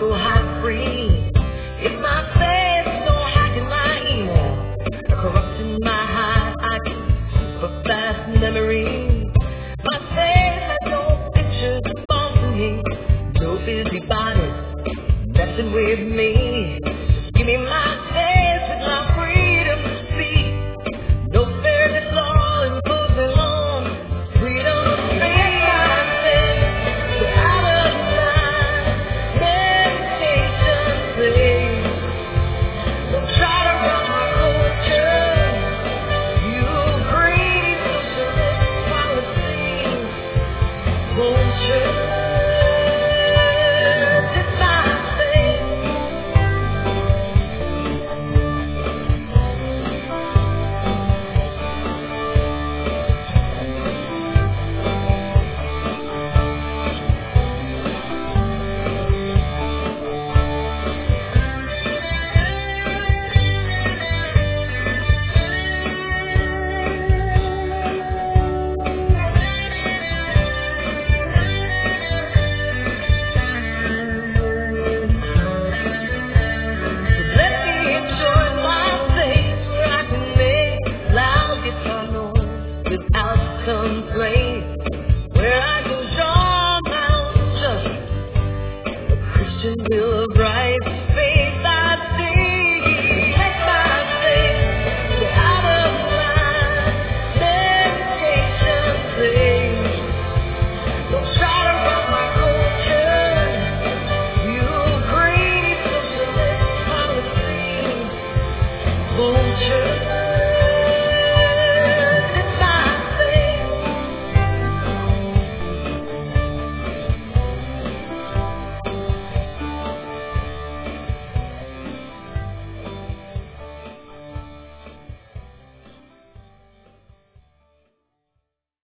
go hot free. If my face no hacking my email, corrupting my high IQ for fast memory. My face has no pictures of me, no busybodies messing with me. Give me my face with my freedom to speak. No fairness law imposing on freedom to speak. Where I can draw my own justice, a Christian Bill of Rights.